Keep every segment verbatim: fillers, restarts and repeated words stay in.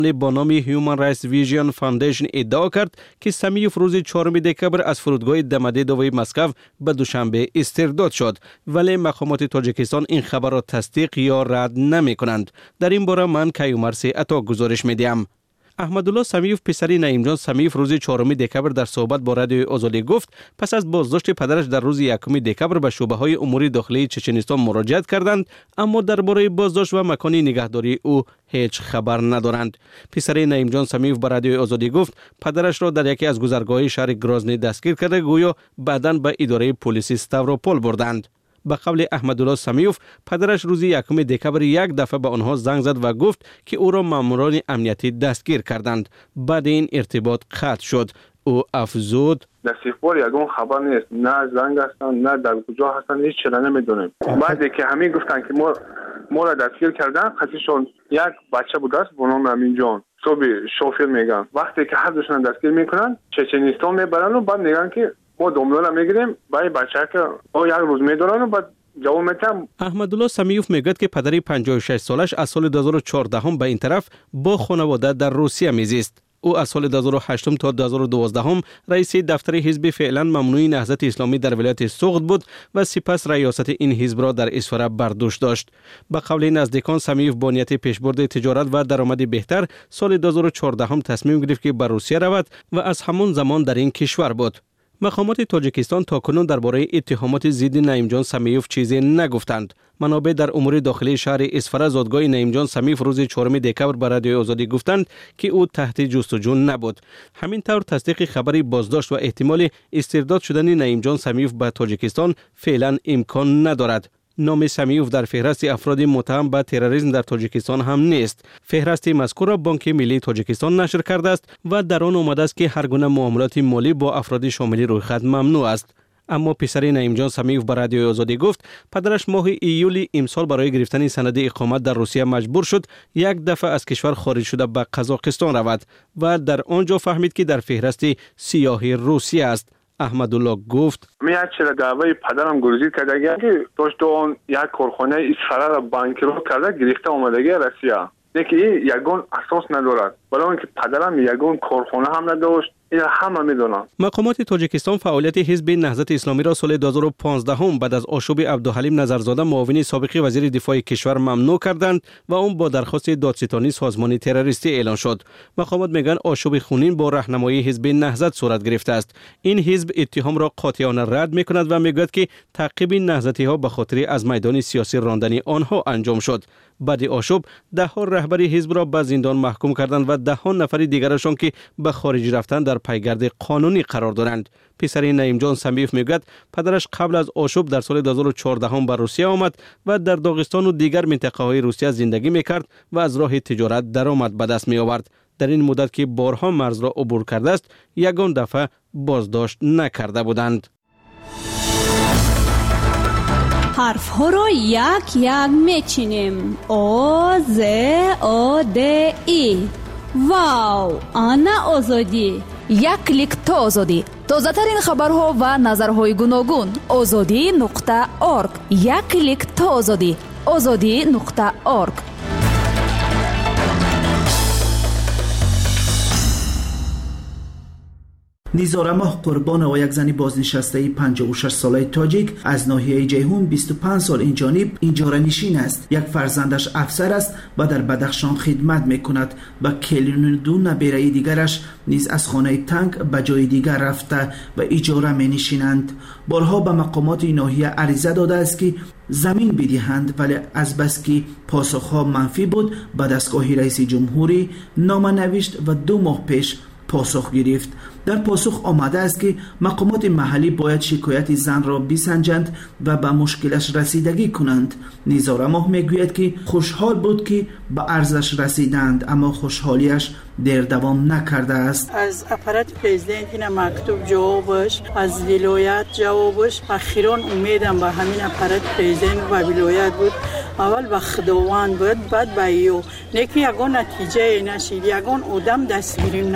با نام هیومن رایتس ویژن فاندیشن ادعا کرد که سمیوف روز چهارم دکبر از فرودگاه دمدیدوی مسکو به دوشنبه استرداد شد، ولی مقامات تاجیکستان این خبر را تصدیق یا رد نمی کنند. در این باره من کیومرث عطا گزارش می دهم. احمدالله سمیوف پسری نعیم جان سمیوف روز چهارم دکبر در صحبت با رادیو آزادی گفت پس از بازداشت پدرش در روز یکم دکبر به شعبه های امور داخلی چچنستان مراجعت کردند، اما درباره بازداشت و مکان نگهداری او هیچ خبر ندارند. پسر نعیم جان سمیوف به رادیو آزادی گفت پدرش را در یکی از گذرگاه‌های شهر گرازنی دستگیر کرده، گویا بعداً به اداره پلیس ستاوروپول بردند. به قول احمدالله سمیوف پدرش روز یکم دکبر یک دفعه به آنها زنگ زد و گفت که او را ماموران امنیتی دستگیر کردند. بعد این ارتباط قطع شد. او افزود در سیخبار یگون خبر نیست، نه زنگ هستن نه در کجا هستن، هیچ چیزی نمیدونیم. بعدی که همین گفتن که ما ما را دستگیر کردن، قصیشون یک بچه بود است به نام امین جان، صبح شوفیر میگن. وقتی که هر دوشون دستگیر میکنن چچنستان میبرن و بعد میگن که ما دنبال میگیریم برای بچه که او یک روز میدارن و بعد جواب میتم. احمدالله سمیوف میگوید که پدری پنجاه و شش سالش از سال دو هزار و چهارده به این طرف با خانواده در روسیه میزیست. او از سال دو هزار و هشت تا دو هزار و دوازده رئیس دفتر حزب فعلا ممنوع نهضت اسلامی در ولایت سوغد بود و سپس ریاست این حزب را در اسفره بر دوش داشت. به قول نزدیکان سمیوف با نیت پیشبرد تجارت و درآمد بهتر سال دو هزار و چهارده تصمیم گرفت که به روسیه رود و از همان زمان در این کشور بود. مقامات تاجیکستان تاکنون درباره اتهامات ضد نعیم جان سمیوف چیزی نگفتند. منابع در امور داخلی شهر اسفره زادگاه نعیم جان سمیوف روز چهارم دکبر به رادیو آزادی گفتند که او تحت جستجو نبود. همین طور تصدیق خبری بازداشت و احتمال استرداد شدن نعیم جان سمیوف به تاجیکستان فعلا امکان ندارد. نام سمیوف در فهرست افراد متهم به تروریسم در تاجیکستان هم نیست. فهرست مذکور را بانک ملی تاجیکستان نشر کرده است و در آن آمده است که هر گونه معاملات مالی با افراد شامل رویخط ممنوع است. اما پسر نعیم جان سمیوف به رادیو آزادی گفت پدرش ماه ایولی امسال برای گرفتن سند اقامت در روسیه مجبور شد یک دفعه از کشور خارج شده به قزاقستان رود و در آنجا فهمید که در فهرست سیاه روسیه است. احمدالله گفت می یک چرا دعوای پدرم گروزی کرده که داشت اون یک کارخانه اسفره را بانکرو کرده گرفته آمدگی روسیه. دیگه یگون اساس ندارد، ولی اون که پدرم یگون کارخانه هم نداشت. این همه میدونن. مقامات تاجیکستان فعالیت حزب نهضت اسلامی را سال دو هزار و پانزده بعد از آشوب عبدالحلیم نظرزاده معاون سابق وزیر دفاع کشور ممنوع کردند و اون با درخواست دادستانی سازمان تروریستی اعلان شد. مقامات میگن آشوب خونین با راهنمایی حزب نهضت صورت گرفته است. این حزب اتهام را قاطعانه رد میکند و میگوید که تعقیب نهضتی ها به خاطر از میدان سیاسی راندن آنها انجام شد. بعد آشوب ده ها رهبر حزب را به زندان محکوم کردند و ده ها نفر دیگرشان که به خارج رفتن در پیگرد قانونی قرار دارند. پسر نعیم جان سمیوف میگوید پدرش قبل از آشوب در سال دو هزار و چهارده به روسیه آمد و در داغستان و دیگر منطقه های روسیه زندگی میکرد و از راه تجارت درآمد به دست می آورد. در این مدت که بارها مرز را عبور کرده است یگان دفعه بازداشت نکرده بودند. حرف ها رو یک یک میچینیم. او ز او د ای. واو، آنا آزادی. یک کلیک تا آزادی. تازه ترین خبرها و نظرهای گوناگون. آزادی نقطه اورگ. یک کلیک تا آزادی. آزادی نقطه اورگ. نیزار ماه قربان و یک زنی بازنشسته پنجاه و شش ساله تاجیک از ناحیه جیهون بیست و پنج سال این جانب اینجا نشین است. یک فرزندش افسر است و در بدخشان خدمت میکند. با کلون دو نبیره دیگرش نیز از خانه تنگ به جای دیگر رفته و اجاره می نشینند. بارها به مقامات ناحیه عریضه داده است که زمین بدهند، ولی از بس که پاسخها منفی بود به دستگاه رئیس جمهوری نامه نوشت و دو ماه پیش پاسخ گرفت. در پاسخ آمده است که مقامات محلی باید شکایت زن را بسنجند و به مشکلش رسیدگی کنند. نیزار ماه میگوید که خوشحال بود که به عرضش رسیدند، اما خوشحالیش دیر دوام نکرده است. از اپارات پرزیدنت این مکتوب جوابش، از ولایت جوابش، اخیرا امیدم به همین اپارات پرزیدنت و ولایت بود. اول به خداوند بود، بعد به ایو. نیکی یگان نتیجه نشید، یگان آدم دستگیریم نکرد.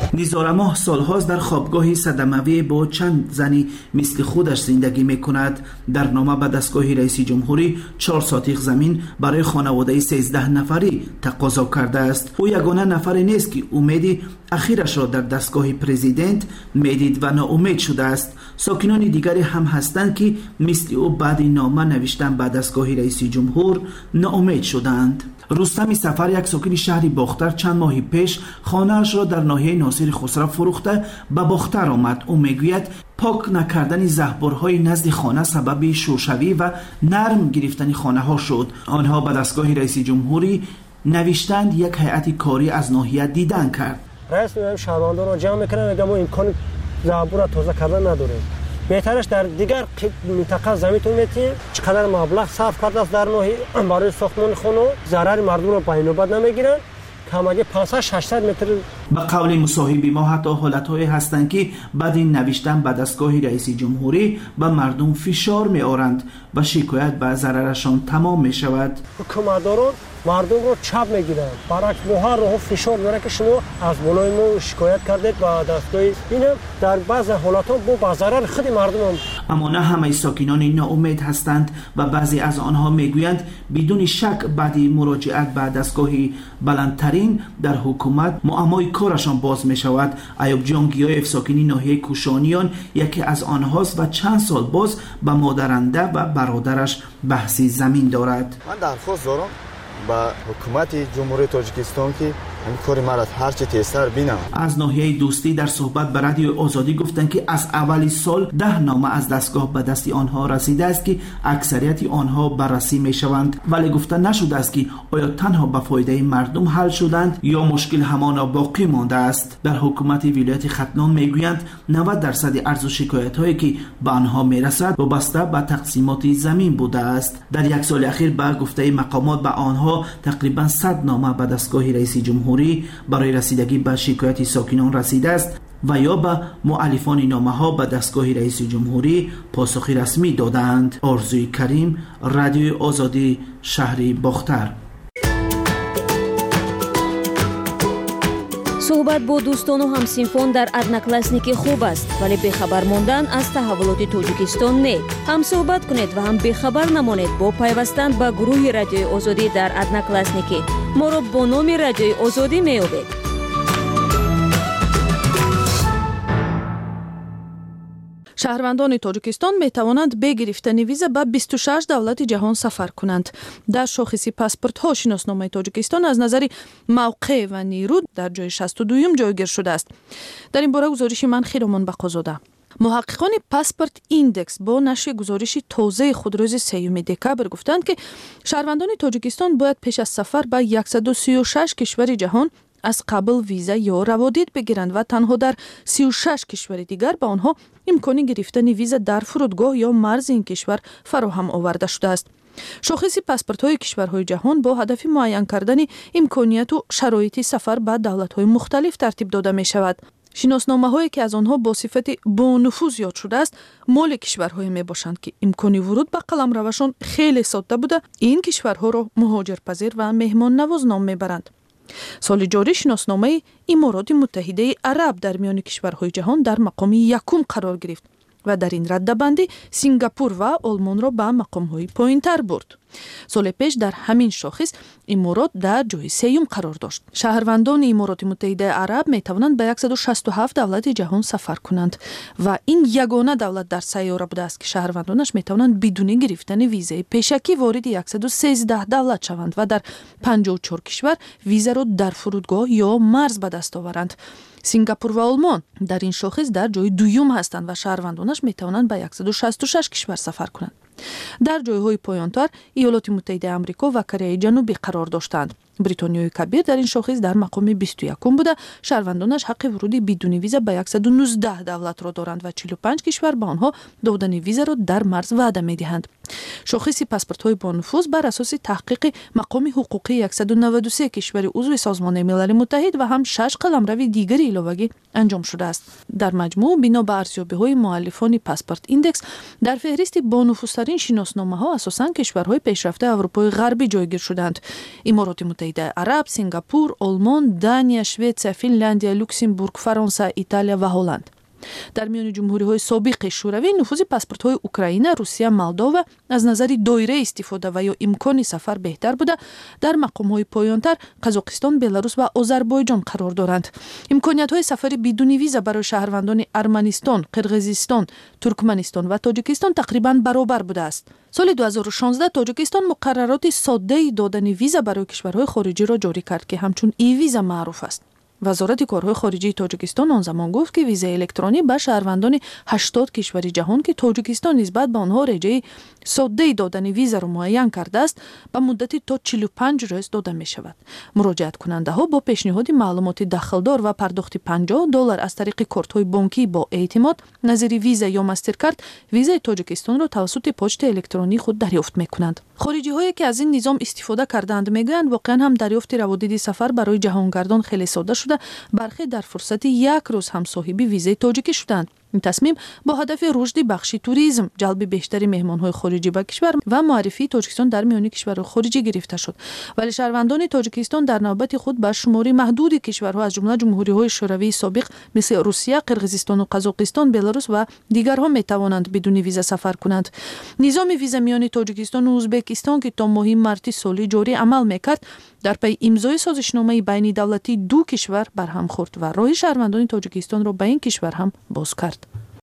نیزارماه سالهاست در خوابگاهی صدموی با چند زنی مثل خودش زندگی میکند. در نامه به دستگاه رئیس جمهوری چهار ساتیق زمین برای خانواده سیزده نفری تقاضا کرده است. او یگانه نفری نیست که امیدی اخیرش را در دستگاه پرزیدنت میدید و ناامید شده است. ساکنان دیگری هم هستند که مثل او بعد نامه نوشتن به دستگاه رئیس جمهور ناامید شدند. رستم سفر، یک ساکن شهر باختر، چند ماه پیش خانه‌اش را در ناحیه ناصر خسرو فروخته به باختر آمد. او میگوید پاک نکردن زهبرهای نزد خانه سبب شورشوی و نرم گرفتن خانه ها شد. آنها به دستگاه رئیس جمهوری نوشتند یک هیئت کاری از ناحیه دیدن کرد. رئیس میگم شهروندان را جمع میکنه، میگم ما امکان زهبر را تازه کردن نداریم. بهترش در دیگر منطقه زمینتون میتیم چقدر مبلغ صرف کرده است در ناحیه برای ساختمان خانه، ضرر مردم را به نوبت نمیگیرن. کماگه پانصد ششصد متر. به قول مصاحب ما حتی حالت‌هایی هستند که بعد این نوشتن به دستگاه رئیس جمهوری به مردم فشار می‌آورند و شکایت به ضررشان تمام می‌شود. حکومتداران مردم رو چپ میگیرن، برعکس به هر راه فشار میاره که شما از بالای ما شکایت کردید با دستگاه. این در بعضی حالات‌ها با ضرر خود مردم هم. اما نه همه ساکنان ناامید هستند و بعضی از آنها میگویند بدون شک بعد مراجعت به دستگاه بلندترین در حکومت معمای کارشان باز می شود. ایوب جان گیایف ساکنی ناحیه کوشانیان یکی از آنهاست و چند سال باز به مادرنده و برادرش بحثی زمین دارد. من درخواست دارم با حکومت جمهوری تاجیکستان که همین کار مرا هر چه تیزتر بینم. از ناحیه دوستی در صحبت به رادیو آزادی گفتند که از اولی سال ده نامه از دستگاه به دست آنها رسیده است که اکثریت آنها بررسی می شوند، ولی گفته نشده است که آیا تنها به فایده مردم حل شدند یا مشکل همانا باقی مانده است. در حکومت ولایت ختلان میگویند نود درصد عرض و شکایت هایی که به آنها می رسد وابسته به تقسیمات زمین بوده است. در یک سال اخیر به گفته مقامات به آنها تقریبا صد نامه به دستگاه رئیس جمهوری برای رسیدگی به شکایت ساکنان رسیده است و یا به مؤلفان نامه ها به دستگاه رئیس جمهوری پاسخ رسمی دادند. آرزوی کریم، رادیو آزادی، شهر باختر. صحبت با دوستان و همسینفون در одноклассники خوب است، ولی بخبر ماندن از تحولات تاجیکستان نه. هم صحبت کنید و هم بخبر نمانید با پیوستن به گروه رادیو آزادی در одноклассники. ما را با نام رادیو آزادی می‌یابید. شهروندان تاجیکستان می توانند به گرفتن ویزا به بیست و شش دولت جهان سفر کنند. در شاخص پاسپورت ها شناسنامه تاجیکستان از نظر موقع و نیرو در جای شصت و دو جایگیر شده است. در این باره گزارش من خیرامان بقازاده. محققان پاسپورت ایندکس با نشر گزارش تازه خود روز سوم دکبر گفتند که شهروندان تاجیکستان باید پیش از سفر به صد و سی و شش کشور جهان از قبل ویزا یا روادید بگیرند و تنها در سی و شش کشور دیگر به آنها امکان گرفتن ویزا در فرودگاه یا مرز این کشور فراهم آورده شده است. شاخص پاسپورت‌های کشورهای جهان با هدف معین کردن امکانیت و شرایط سفر به دولت‌های مختلف ترتیب داده می شود. شناسنامه‌هایی که از آنها با صفت با نفوذ یاد شده است مال کشورهایی می باشند که امکان ورود به قلمروشان خیلی ساده بوده. این کشورها را مهاجرپذیر و مهمان نواز نام میبرند. سال جاری شناسنامه امارات متحده عرب در میان کشورهای جهان در مقام یکم قرار گرفت و در این رده‌بندی سینگاپور و آلمان را به مقام‌های پایین‌تر برد. سال پیش در همین شاخص امارات در جای سوم قرار داشت. شهروندان امارات متحده عرب می توانند به صد و شصت و هفت دولت جهان سفر کنند و این یگانه دولت در سیاره بوده است که شهروندانش می توانند بدون گرفتن ویزای پیشکی وارد صد و سیزده دولت شوند و در پنجاه و چهار کشور ویزا را در فرودگاه یا مرز به دست آورند. سینگاپور و آلمان در این شاخص در جای دوم هستند و شهروندانش می توانند به صد و شصت و شش کشور سفر کنند. در جایهای پایان‌تر ایالات متحده آمریکا و کره جنوبی قرار داشتند. بریتانیای کبیر در این شاخص در مقام بیست و یک بوده. شهروندانش حق ورود بدون ویزا به صد و نوزده دولت را دارند و چهل و پنج کشور به آنها دادن ویزا را در مرز وعده می‌دهند. شاخص پاسپورت‌های با نفوذ بر اساس تحقیق مقام حقوقی صد و نود و سه کشور عضو سازمان ملل متحد و هم شش قلمرو دیگری علاوه‌ای انجام شده است. در مجموع بنا به ارزیابی‌های مؤلفان پاسپورت ایندکس در فهرست با نفوذترین شناسنامه‌ها اساساً کشورهای پیشرفته اروپای غربی جایگیر شدند. امارات متحده Муттаҳидаи Араб, Сингапур, Олмон, Дания, Шветсия, Финляндия, Люксембург, Фаронса, Италия ва Ҳолланд. дар миёни ҷумҳуриҳои собиқи шӯравӣ нуфузи паспортҳои Украина, Русия, Молдова аз назари доираи истифода ва ё имкони сафар беҳтар буда, дар мақомҳои поёнтар Қазоқистон, Беларус ва Озарбойҷон қарор доранд. имкониятҳои сафари бидуни виза барои шаҳрвандони Арманистон, Қирғизистон, Туркманистон ва Тоҷикистон тақрибан баробар будааст. соли ду ҳазору шонздаҳ Тоҷикистон муқаррароти соддаи додани виза барои кишварҳои хориҷиро ҷорӣ кард, ки ҳамчун и-виза маъруф аст. вазорати корҳои хориҷии Тоҷикистон он замон гуфт, ки визаи электронӣ ба шаҳрвандони ҳаштод кишвари ҷаҳон, ки Тоҷикистон нисбат ба онҳо реҷаи соддаи додани визаро муайян кардааст, ба муддати то чилу панҷ рӯз дода мешавад. муроҷиаткунандаҳо бо пешниҳоди маълумоти дахлдор ва пардохти панҷоҳ доллар аз тариқи кортҳои бонкӣ бо эътимод назири виза ё мастеркард визаи Тоҷикистонро тавассути почтаи электронии худ дарёфт мекунанд. хориҷиҳое, ки аз ин низом истифода кардаанд, мегӯянд воқеан ҳам дарёфти раводиди сафар барои ҷаҳонгардон хеле сода шуда, бархе дар фурсати як рӯз ҳам соҳиби визаи тоҷикӣ шуданд. ин тасмим бо ҳадафи рушди бахши туризм, ҷалби бештари меҳмонҳои хориҷӣ ба кишвар ва муаррифии Тоҷикистон дар миёни кишварҳои хориҷӣ гирифта шуд. вале шаҳрвандони Тоҷикистон дар навбати худ ба шумори маҳдуди кишварҳо аз ҷумла ҷумҳуриҳои шӯравии собиқ мисли Русия, Қирғизистону Қазоқистон, Беларус ва дигарҳо метавонанд бидуни виза сафар кунанд. низоми виза миёни Тоҷикистону Узбекистон, ки то моҳи марти соли ҷорӣ амал мекард, дар пайи имзои созишномаи байни давлатии ду кишвар барҳам хӯрд ва роҳи шаҳрвандони Тоҷикистонро ба ин кишвар ҳам боз кард.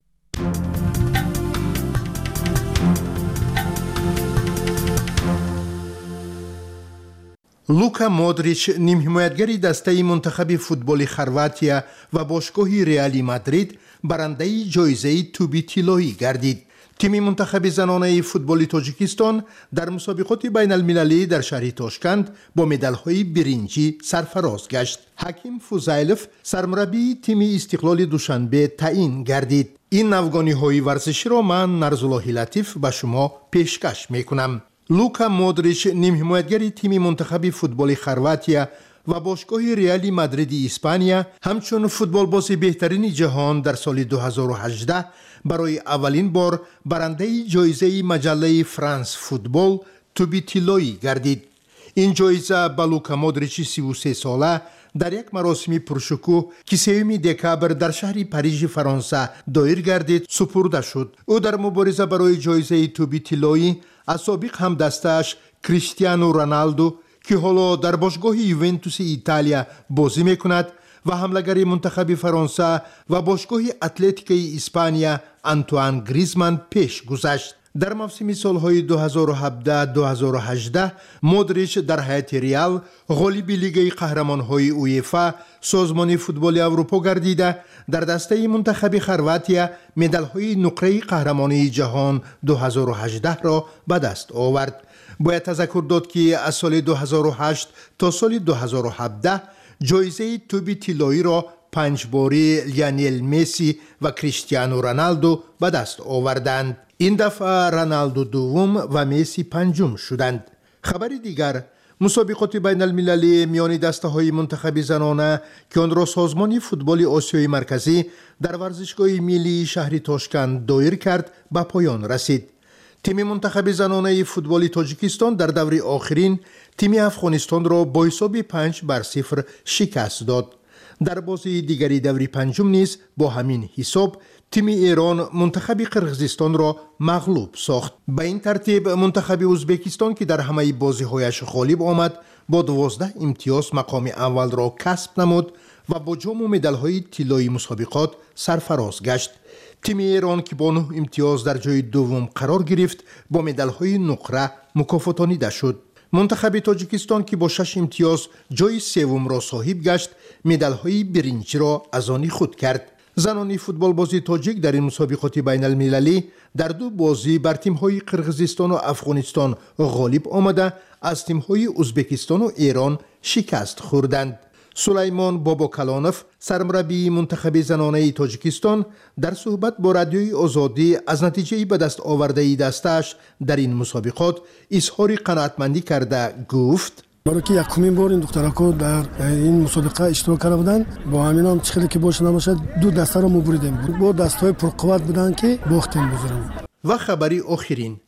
лука модрич нимҳимоятгари дастаи мунтахаби футболи Хорватия ва бошгоҳи Реали Мадрид барандаи ҷоизаи тӯби тиллоӣ гардид. тими мунтахаби занонаи футболи Тоҷикистон дар мусобиқоти байналмилалӣ дар шаҳри Тошканд бо медалҳои биринҷӣ сарфароз гашт. ҳаким Фузайлов сармураббии тими Истиқлоли Душанбе таъин гардид. ин навгониҳои варзиширо ман Нарзуллоҳи Латиф ба шумо пешкаш мекунам. лука модрич нимҳимоятгари тими мунтахаби футболи Хорватия ва бошгоҳи Реали Мадриди Испания ҳамчун футболбози беҳтарини ҷаҳон дар соли ду ҳазору ҳаждаҳ барои аввалин бор барандаи ҷоизаи маҷаллаи Франс Футбол тӯби тиллоӣ гардид. ин ҷоиза ба лука модричи сиву се сола дар як маросими пуршукӯҳ ки сеюми декабр дар шаҳри Парижи Фаронса доир гардид супурда шуд. ӯ дар мубориза барои ҷоизаи тӯби тиллоӣ аз собиқ ҳамдастааш Криштиану Роналду, ки ҳоло дар бошгоҳи Ювентуси Италия бозӣ мекунад, ва ҳамлагари мунтахаби Фаронса ва бошгоҳи Атлетикаи Испания Антуан Гризман пеш гузашт. дар мавсими солҳои ду ҳазору ҳабдаҳ - ду ҳазору ҳаждаҳ модрич дар ҳайати Реал ғолиби Лигаи қаҳрамонҳои УЕФА, созмони футболи Аврупо гардида, дар дастаи мунтахаби Хорватия медалҳои нуқраи қаҳрамонии ҷаҳон ду ҳазору ҳаждаҳ-ро ба даст овард. бояд тазаккур дод, ки аз соли ду ҳазору ҳашт то соли ду ҳазору ҳабдаҳ ҷоизаи тӯби тиллоиро панҷборӣ Лионел Месси ва Криштиану Роналду ба даст оварданд. ин дафъа Роналду дуввум ва Месси панҷум шуданд. хабари дигар, мусобиқоти байналмилалӣ миёни дастаҳои мунтахаби занона, ки онро созмони футболи Осиёи марказӣ дар варзишгоҳи миллии шаҳри Тошканд доир кард, ба поён расид. тими мунтахаби занонаи футболи Тоҷикистон дар даври охирин тими Афғонистонро бо ҳисоби панҷ бар сифр шикаст дод. дар бозии дигари даври панҷум низ бо ҳамин ҳисоб тими Эрон мунтахаби Қирғизистонро мағлуб сохт. ба ин тартиб мунтахаби Узбекистон, ки дар ҳамаи бозиҳояш ғолиб омад, бо дувоздаҳ имтиёз мақоми аввалро касб намуд ва бо ҷому медалҳои тиллои мусобиқот сарфароз гашт. тими Эрон, ки бо нӯҳ имтиёз дар ҷои дуввум қарор гирифт, бо медалҳои нуқра мукофотонида шуд. мунтахаби Тоҷикистон, ки бо шаш имтиёз ҷои севумро соҳиб гашт, медалҳои биринҷиро аз они худ кард. занони футболбози тоҷик дар ин мусобиқоти байналмилалӣ дар ду бозӣ бар тимҳои Қирғизистону Афғонистон ғолиб омада, аз тимҳои Узбекистону Эрон шикаст хӯрданд. Сулаймон Бобокалонов, сармураббии мунтахаби занонаи Тоҷикистон, дар суҳбат бо радиои Озодӣ аз натиҷаи ба даст овардаи дастааш дар ин мусобиқот изҳори қаноатмандӣ карда гуфт: барои ки якумин бор ин духтарако дар ин мусобиқа иштирок карда буданд, бо ҳаминам чӣ хеле ки боша намошад, ду дастаро мо буридем. бо дастҳои пурқувват буданд ки бохтем бузурам. ва хабари охирин,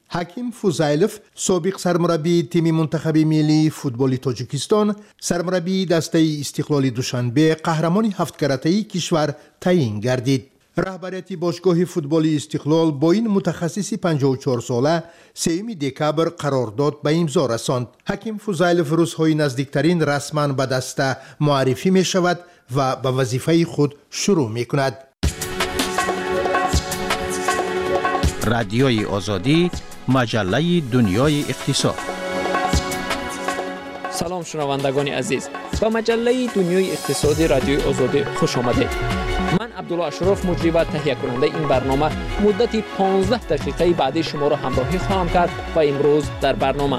حکیم فوزایلوف سابق سرمربی تیم منتخب ملی فوتبال تاجیکستان، سرمربی دسته استقلال دوشنبه، قهرمان هفت کراته‌ای کشور تعیین گردید. رهبریت باشگاه فوتبال استقلال با این متخصص پنجاه و چهار ساله سوم دکبر قرارداد به امضا رساند. حکیم فوزایلوف روزهای نزدیکترین رسما به دسته معرفی می شود و به وظیفه خود شروع می کند. رادیوی آزادی، مجله دنیای اقتصاد. سلام شنوندگان عزیز، به مجله دنیای اقتصادی رادیوی آزادی خوش آمدید. من عبدالله اشرف مجری و تهیه کننده این برنامه مدت پانزده دقیقه بعدی شما را همراهی خواهم کرد و امروز در برنامه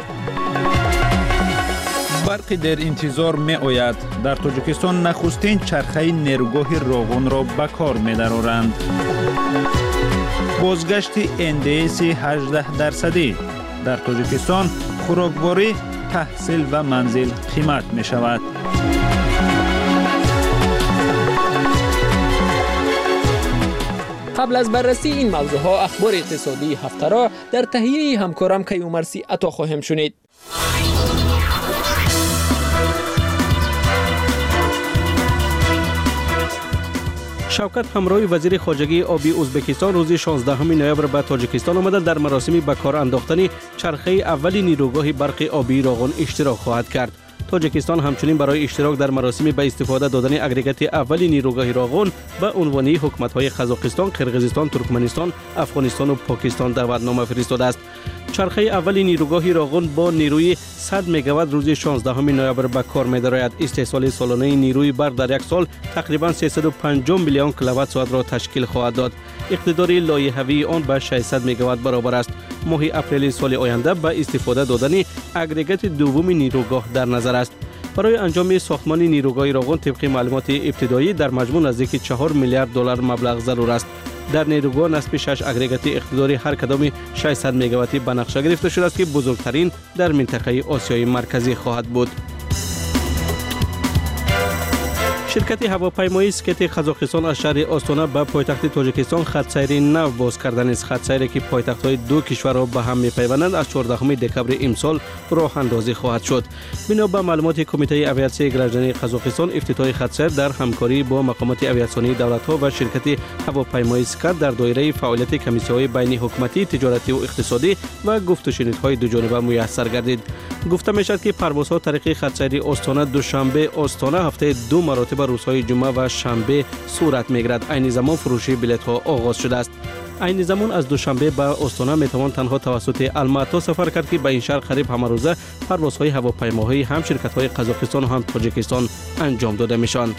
برقی در انتظار می آید. در تاجیکستان نخستین چرخه نیروگاه روغن را به کار می درآورند. بازگشت ان دی اس هجده درصدی. در تاجیکستان خوراکواری، تحصیل و منزل قیمت می شود. قبل از بررسی این موضوعها اخبار اقتصادی هفته را در تهیه همکارم کیومرثی عطا خواهیم شنید. شوکت همراه وزیر خارجه آبی ازبکستان روز شانزدهم نوامبر به تاجیکستان آمدند. در مراسم به کار انداختن چرخه اول نیروگاه برق آبی روغن اشتراک خواهد کرد. تاجیکستان همچنین برای اشتراک در مراسم به استفاده دادن اگریگات اول نیروگاه روغن به عنوان حکومت‌های قزاقستان، قرقیزستان، ترکمنستان، افغانستان و پاکستان دعوتنامه فرستاده است. چرخه اول نیروگاه روغن با نیروی صد مگاوات روز شانزدهم نوامبر به کار می‌دارد. استحصال سالانه نیروی برق در یک سال تقریباً سیصد و پنجاه میلیون کیلووات ساعت را تشکیل خواهد داد. اقتدار لایحه‌ای آن به ششصد مگاوات برابر است. ماه اپریل سال آینده به استفاده دادن اگریگات دوم نیروگاه در نظر است. برای انجام ساختمان نیروگاه روغن طبق معلومات ابتدایی در مجموع نزدیک چهار میلیارد دلار مبلغ ضرور است. در نیروگاه نصب شش اگریگات اقتداری هر کدام ششصد مگاواتی به نقشه گرفته شده است که بزرگترین در منطقه آسیای مرکزی خواهد بود. شرکت هواپیمایی اسکت قزاقستان از شهر آستانا به پایتخت تاجیکستان خط سیر نو باز کردن است. خط سیری که پایتخت‌های دو کشور را به هم می‌پیوندند از چهاردهم دکبر امسال راه اندازی خواهد شد. بنا به معلومات کمیته اویاسیون گراجنی قزاقستان، افتتاح خط سیر در همکاری با مقامات اویاسیونی دولت‌ها و شرکت هواپیمایی اسکت در دایره فعالیت کمیسیون‌های بین حکومتی، تجارتی و اقتصادی و گفت و شنودهای دو جانبه میسر گردید. گفته می‌شود که پروازها طریق خط سیر آستانا دوشنبه آستانا هفته دو مراتب روزهای جمعه و شنبه صورت می‌گیرد. عین زمان فروشی بلیط‌ها آغاز شده است. عین زمان از دوشنبه به آستانا میتوان تنها توسط الماتا سفر کرد که به این شهر قریب همه روزه پروازهای هواپیماهایی هم شرکت‌های قزاقستان و هم تاجیکستان انجام داده میشوند.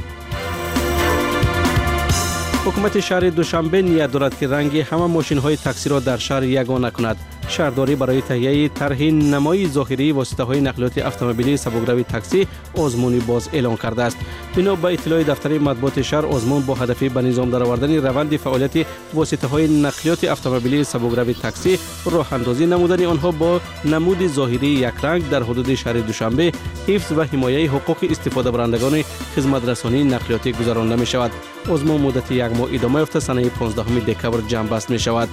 حکومت شهر دوشنبه نیت دارد که رنگ همه ماشین‌های تاکسی را در شهر یگانه کند. شهرداری برای تهیه طرح نمای ظاهری واسطه‌های نقلیات اتومبیلی سبکروی تاکسی آزمونی باز اعلام کرده است. بنا به اطلاع دفتر مطبوعات شهر، آزمون با هدف به نظام درآوردن روند فعالیت واسطه‌های نقلیات اتومبیلی سبکروی تاکسی راه اندازی نمودن آنها با نمود ظاهری یک رنگ در حدود شهر دوشنبه حفظ و حمایت حقوق استفاده برندگان خدمات رسانی نقلیاتی گذرانده می شود. آزمون مدت یک ماه ادامه یافته سنه پانزدهم دکبر جمع بست می شود.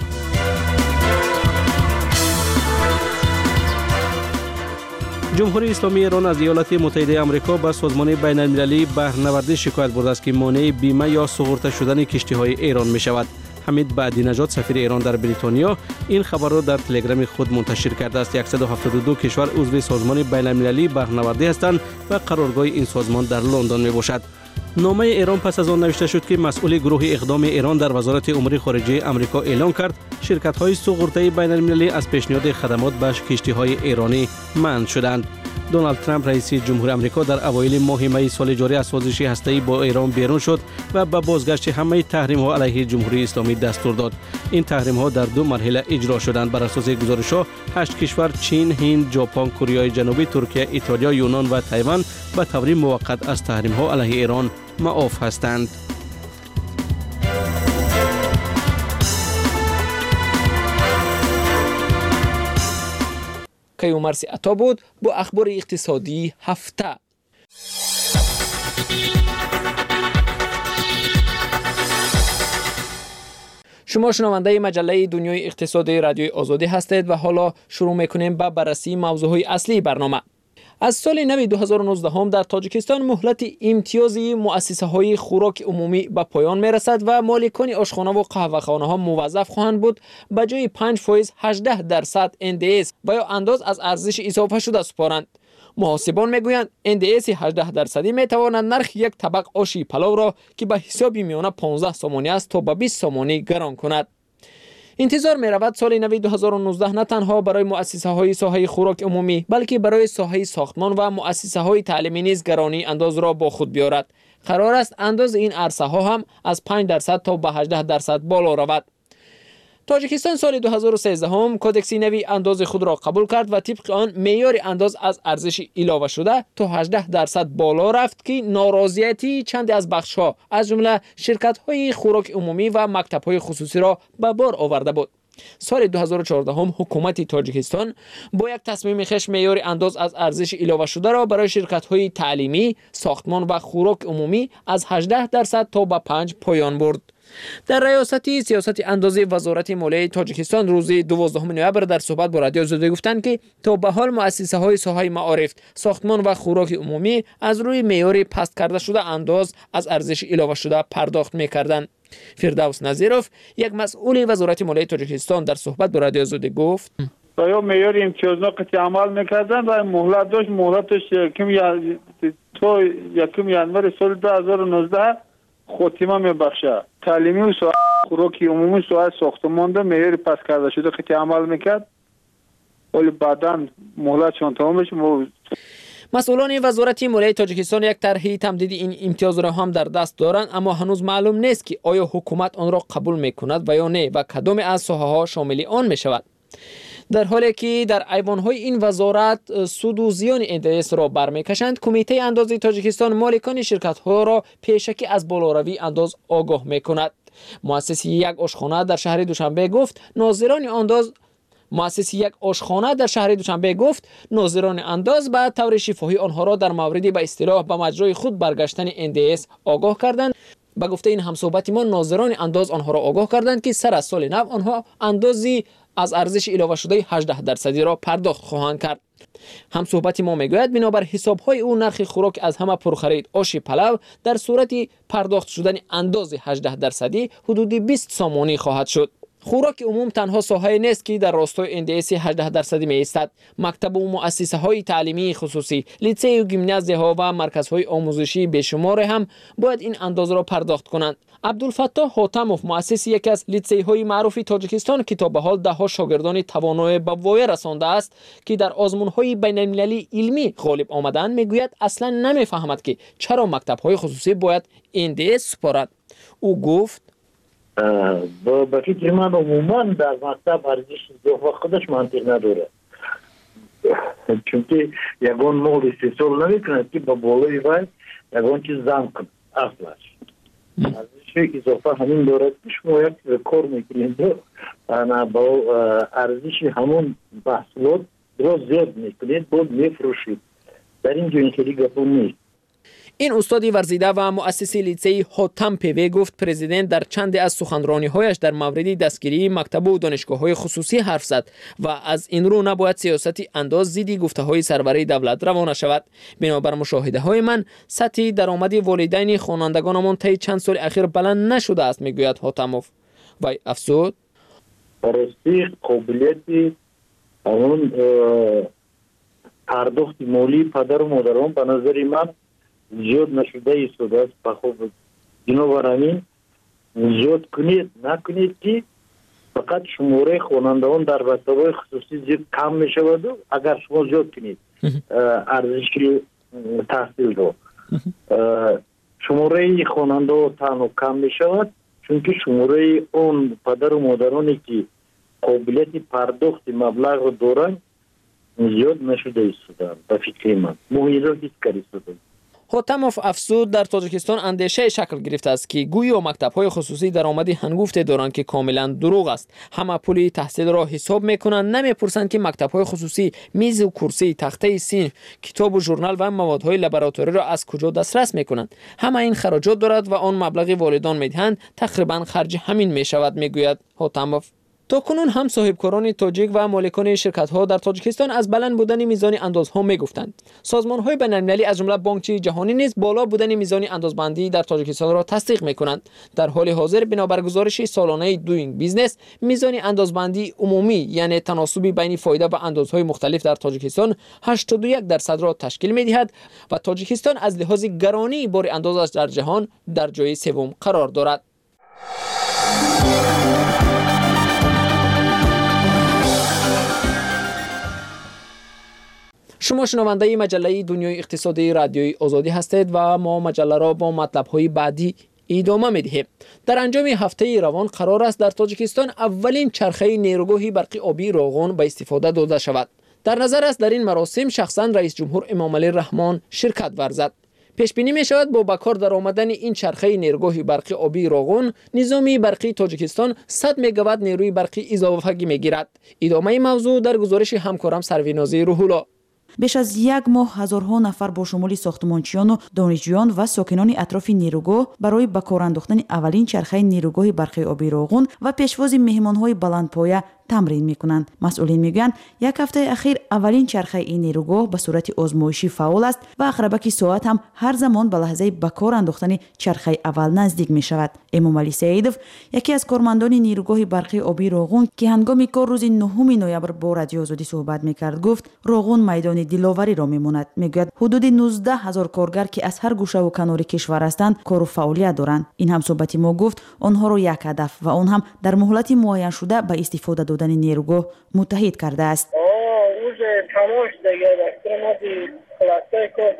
جمهوری اسلامی ایران از ایالات متحده آمریکا به سازمان بین المللی بهره‌نوردی شکایت برده است که مانع بیمه یا سقوط شدن کشتی‌های ایران می شود. حمید بعدی نژاد سفیر ایران در بریتانیا این خبر را در تلگرام خود منتشر کرده است. صد و هفتاد و دو کشور عضو سازمان بین المللی بهره‌نوردی هستند و قرارگاه این سازمان در لندن می باشد. نامه ایران پس از آن نوشته شد که مسئول گروه اقدام ایران در وزارت امور خارجه آمریکا اعلام کرد شرکت‌های سوغورته بین المللی از پیشنهاد خدمات به کشتی‌های ایرانی منع شدند. دونالد ترامپ رئیس جمهور آمریکا در اوایل ماه می سال جاری از سازش هسته‌ای با ایران بیرون شد و به بازگشت همه تحریم‌ها علیه جمهوری اسلامی دستور داد. این تحریم‌ها در دو مرحله اجرا شدند. بر اساس گزارش‌ها هشت کشور چین، هند، ژاپن، کره جنوبی، ترکیه، ایتالیا، یونان و تایوان به طور موقت از تحریم‌ها علیه ایران معاف هستند. کیومرثی عطا بود با اخبار اقتصادی هفته. شما شنونده مجله دنیای اقتصادی رادیوی آزادی هستید و حالا شروع میکنیم با بررسی موضوعهای اصلی برنامه. از سال نو دو هزار و نوزده هم در تاجیکستان مهلت امتیازی مؤسسه های خوراک عمومی به پایان می رسد و مالکان آشخانه و قهوه‌خانه ها موظف خواهند بود به جای پنج فیصد هجده درصد ان دی اس و یا انداز از ارزش اضافه شده سپارند. محاسبان میگویند ان دی اس هجده درصدی می تواند نرخ یک طبق آشی پلو را که به حساب میانه پانزده سومانی است تا به بیست سومانی گران کند. انتظار می رود سال نو دو هزار و نوزده نه تنها برای مؤسسه های ساحه خوراک عمومی بلکه برای ساحه ساختمان و مؤسسه های تعلیمی نیز گرانی انداز را با خود بیارد. قرار است انداز این عرصه ها هم از پنج درصد تا به هجده درصد بالا رود. تاجیکستان سال دو هزار و سیزده هم کودکس نوی انداز خود را قبول کرد و طبق آن معیار انداز از ارزش علاوه شده تا هجده درصد بالا رفت که نارضایتی چند از بخش ها از جمله شرکت های خوراک عمومی و مکتب های خصوصی را به بار آورده بود. سال دو هزار و چهارده هم حکومت تاجیکستان با یک تصمیم خویش معیار انداز از ارزش علاوه شده را برای شرکت های تعلیمی، ساختمان و خوراک عمومی از هجده درصد تا به پنج پایان برد. در ریاستی سیاست اندازه وزارت مالیه تاجیکستان روز دوازدهم نوامبر در صحبت با رادیو آزادی گفتند که تا به حال مؤسسه های ساحه معارف، ساختمان و خوراک عمومی از روی معیار پست کرده شده انداز از ارزش علاوه شده پرداخت می‌کردند. فردوس نظیروف یک مسئول وزارت مالیه تاجیکستان در صحبت با رادیو آزادی گفت یا معیار امتیازناک عمل می‌کردند و مهلت داشت، مهلتش یکم یا تو یکم ینور سال دو هزار و نوزده خاتمه میبخشه. تعلیمی و ساحه خوراک عمومی ساحه ساختمان ده معیار پس کرده شده که عمل میکرد ولی بعداً مهلتشان تمام بشه. مسئولان وزارت مالیه تاجیکستان یک طرح تمدید این امتیاز را هم در دست دارند، اما هنوز معلوم نیست که آیا حکومت آن را قبول میکند و یا نه و کدام از ساحه ها شامل آن میشود. در حالی که در ایوان‌های این وزارت سود و زیان ان دی اس را برمیکشند، کمیته اندازه تاجیکستان مالکان شرکت‌ها را پیشکی از بالاروی انداز آگاه می‌کند. مؤسسه یک آشخانه در شهر دوشنبه گفت ناظران انداز مؤسسه یک آشخانه در شهر دوشنبه گفت ناظران انداز به طور شفاهی آنها را در مورد به اصطلاح به مجرای خود برگشتن ان دی اس آگاه کردند. با گفته این همصحبت ما ناظران انداز آنها را آگاه کردند که سر از سال نو آنها اندازی از ارزش علاوه شده هجده درصدی را پرداخت خواهند کرد. هم صحبت ما میگوید بنابر حسابهای او نرخ خوراک از همه پرخرید آش پلو در صورت پرداخت شدن اندازه هجده درصدی حدود بیست سومانی خواهد شد. خوراک عموم تنها ساحه نیست که در راستای ان دی اس هجده درصدی می ایستد. مکتب و مؤسسه های تعلیمی خصوصی، لیسه و گیمنازی‌ها و مرکزهای آموزشی بیشمار هم باید این اندازه را پرداخت کنند. عبدالفتاح حاتموف مؤسس یکی از لیسه های معروف تاجیکستان که تا به حال ده ها شاگردان توانای به وای رسانده است که در آزمون های بین المللی علمی غالب آمدند میگوید اصلا نمیفهمد که چرا مکتب های خصوصی باید ان دی اس سپارد. او گفت با فکر من عموما در مکتب ارزش اضافه خودش منطق نداره، چونکه یگان مال استحصال نمی کند که با بالای وای یگان چیز زم کند. اصلش ارزش اضافه همین دارد که شما یک کار میکنید با ارزش همون محصولات را زیاد میکنید بود میفروشید. در این جایی خیلی گپون نیست. این استاد ورزیده و مؤسس لیسه حاتم پیوی گفت پرزیدنت در چند از سخنرانی‌هایش در مورد دستگیری مکتب و دانشگاه‌های خصوصی حرف زد و از این رو نباید سیاستی انداز زیدی گفته‌های سربره دولت روانه شود. بنابر مشاهده‌های من سطح درآمد والدین خوانندگانمان طی چند سال اخیر بلند نشده است میگوید حاتموف. و افزود راستی قابلیت اون پرداخت مالی پدر و مادران به نظر من زیاد نشده ایستاده است. بخوب بنابراین زیاد کنید نکنید که فقط شماره خوانندگان در مکتب‌های خصوصی زیاد کم می شود و اگر شما زیاد کنید ارزش تحصیل رو شماره خواننده تنها کم می شود، چون که شماره اون پدر و مادرانی که قابلیت پرداخت مبلغ رو دارن زیاد نشده ایستاده. به فکر من مویزا هیچ کاری ایستاده. حاتموف افزود در تاجیکستان اندیشه شکل گرفته است که گویا مکتب‌های خصوصی درآمدی هنگفت دارند که کاملا دروغ است. همه پول تحصیل را حساب میکنند، نمیپرسند که مکتب‌های خصوصی میز و کرسی، تخته صنف، کتاب و ژورنال و موادهای لابراتوری را از کجا دسترس میکنند. همه این خراجات دارد و آن مبلغی والدان میدهند تقریبا خرج همین میشود، میگوید حاتموف. تا کنون هم صاحبکاران تاجیک و مالکان شرکت‌ها در تاجیکستان از بلند بودن میزان اندازها میگفتند. سازمان‌های بین‌المللی از جمله بانک جهانی نیز بالا بودن میزان اندازبندی در تاجیکستان را تصدیق می‌کنند. در حال حاضر بنابر گزارش سالانه دوینگ بیزنس، میزان اندازبندی عمومی یعنی تناسب بین فایده و اندازهای مختلف در تاجیکستان هشتاد و یک درصد را تشکیل می‌دهد و تاجیکستان از لحاظ گرانی بار اندازش در جهان در جای سوم قرار دارد. شما شنونده مجله دنیای اقتصادی رادیوی آزادی هستید و ما مجله را با مطلب‌های بعدی ادامه می‌دهیم. در انجام هفته روان قرار است در تاجیکستان اولین چرخه نیروگاه برقی آبی روغن به استفاده داده شود. در نظر است در این مراسم شخصا رئیس جمهور امامعلی رحمان شرکت ورزد. پیش بینی می شود با بکار در آمدن این چرخه نیروگاه برقی آبی روغن، نظام برقی تاجیکستان صد مگاوات نیروی برقی اضافه می‌گیرد. ادامه موضوع در گزارش همکارم سروینازی روح‌الله. بیش از یک ماه هزارها نفر با شمول ساختمانچیان و دانشجویان و ساکنان اطراف نیروگاه برای به کار انداختن اولین چرخه نیروگاه برقی آبی روغن و پیشواز مهمان‌های بلندپایه تمرین میکنند. مسئولین میگویند یک هفته اخیر اولین چرخه این نیروگاه به صورت آزمایشی فعال است و اقربکی ساعت هم هر زمان به لحظه به کار انداختن چرخه اول نزدیک می شود. امامعلی سعیدوف یکی از کارمندان نیروگاه برقی آبی روغن که هنگام کار روز نهم نوامبر با رادیو آزادی صحبت میکرد گفت روغن میدان دلاوری را میماند. میگوید حدود نوزده هزار کارگر که از هر گوشه و کنار کشور هستند کار و فعالیت دارند. این هم صحبتی ما گفت آنها را یک هدف و آن هم در مهلت معین شده به استفاده دادن نیروگاه متحد کرده است. روز تماش دیگه دستور ما دی کلاسای کار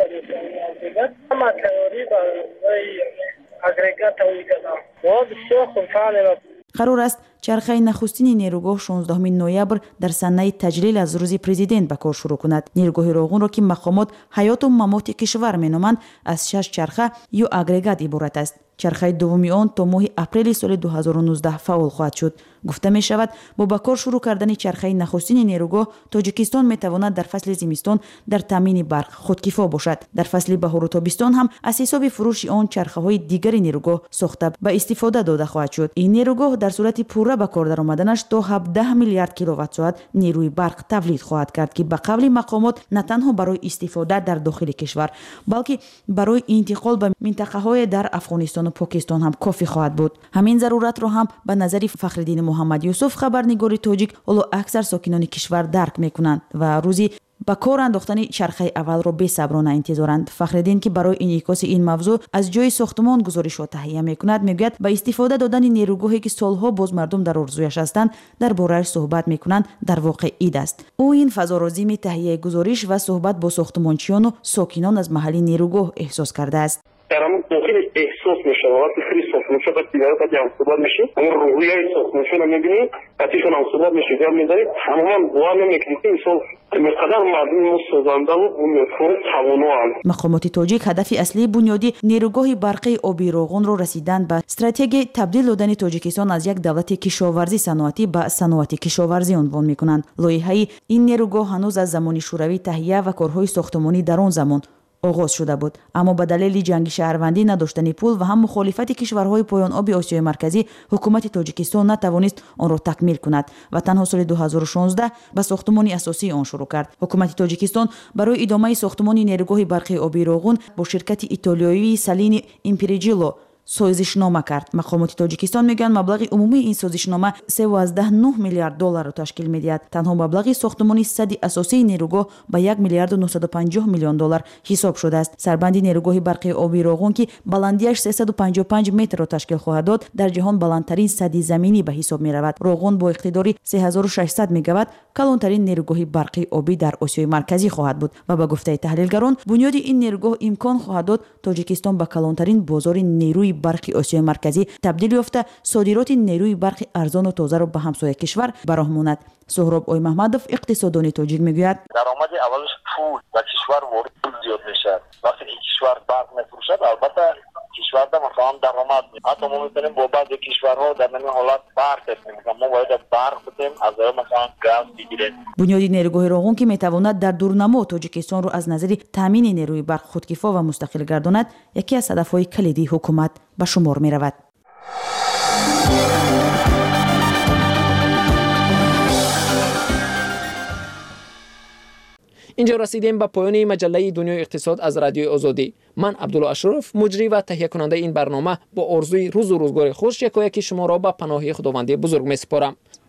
دیگه اما تئوری برای اگریگات تولیدات و بسیار خوب فعال. قرار است چرخه نخستین نیروگاه شانزدهم نوامبر در سنه تجلیل از روز پرزیدنت به کار شروع کند. نیروگاه روغن را که مقامات حیات و ممات کشور مینامند از شش چرخه یا اگریگات عبارت است. چرخه دومی آن تا ماه اپریل سال دو هزار و نوزده فعال خواهد شد. گفته می شود با به کار شروع کردن چرخه نخستین نیروگاه تاجیکستان می تواند در فصل زمستان در تامین برق خودکفا باشد. در فصل بهار و تابستان هم از حساب فروش آن چرخه های دیگر نیروگاه ساخته به استفاده داده خواهد شد. این نیروگاه در صورت پوره به کار درآمدنش تا هفده میلیارد کیلووات ساعت نیروی برق تولید خواهد کرد که به قول مقامات نه تنها برای استفاده در داخل کشور بلکه برای انتقال به منطقه های در افغانستان و پاکستان هم کافی خواهد بود. همین ضرورت را هم به نظر فخرالدین محمد یوسف خبرنگار تاجیک اولو اکثر ساکنان کشور درک میکنند و روزی با کار انداختن چرخه اول را بی‌صبرانه انتظارند. فخرالدین که برای انعکاس این موضوع از جای ساختمان گزارش را تهیه میکند میگوید با استفاده دادن نیروگاهی که سالها باز مردم در آرزویش هستند درباره‌اش صحبت میکنند در واقع اید است. او این فضا را ضمن تهیه گزارش و صحبت با ساختمانچیان و ساکنان از محلی نیروگاه احساس کرده است. در همون داخل احساس میشه وقتی خیلی ساختمانچی وقتی دیگه وقتی انصباط میشه اون روحیه ساختمانچی رو میبینی وقتیشون انصباط میشه یا میذاری تماما باور نمیکنی که مثلا مقدار مردم سازنده و بنیادکار توانایی. مقامات تاجیک هدف اصلی بنیادی نیروگاه برقی آبی روغن رو رسیدن به استراتژی تبدیل دادن تاجیکستان از یک دولت کشاورزی صنعتی به صنعتی کشاورزی عنوان میکنند. لایحه این نیروگاه هنوز از زمان شوروی تهیه و کارهای ساختمانی در آن زمان آغاز شده بود، اما به دلیل جنگ شهروندی، نداشتن پول و هم مخالفت کشورهای پایان آب آسیای مرکزی حکومت تاجیکستان نتوانست آن را تکمیل کند و تنها سال دو هزار و شانزده به ساختمان اساسی آن شروع کرد. حکومت تاجیکستان برای ادامه ساختمان نیروگاه برقی آبی روغن با شرکت ایتالیایی سالین امپریجیلو سازشنامه کرد. مقامات تاجیکستان میگن مبلغ عمومی این سازشنامه سیزده و نه میلیارد دلار را تشکیل میدهد. تنها مبلغ ساختمانی سد اساسی نیروگاه به یک میلیارد و نهصد و پنجاه میلیون دلار حساب شده است. سربند نیروگاه برقی آبی روغن که بلندیش سیصد و پنجاه و پنج متر را تشکیل خواهد داد در جهان بلندترین سد زمینی به حساب می رود. روغن با اقتدار سه هزار و ششصد مگاوات کلانترین نیروگاه برقی آبی در آسیای مرکزی خواهد بود و به گفته تحلیلگران بنیاد این نیروگاه امکان خواهد داد تاجیکستان به کلانترین بازار نیروی برق آسیای مرکزی تبدیل یافته صادرات نیروی برق ارزان و تازه را به همسایه کشور به راه ماند. سهراب آی محمدوف اقتصاددان تاجیک میگوید درآمد اولش پول و کشور وارد پول زیاد میشه. وقتی که کشور برق میفروشد البته کشور در مثلا درآمد میاد. حتی ما میتونیم با بعضی کشورها در این حالت برق میکنیم. ما باید برق بدیم از مثلا گاز بگیریم. بنیاد نیروگاه راغون که میتواند در دورنما تاجیکستان را از نظر تامین نیروی برق خودکفا و مستقل گرداند یکی از هدفهای کلیدی حکومت به شمار میرود. اینجا رسیدیم به پایان مجله دنیای اقتصاد از رادیوی آزادی. من عبدالله اشرف مجری و تهیه کننده این برنامه با آرزوی روز و روزگار خوش یکایک شما را به پناهی خداوندی بزرگ میسپارم.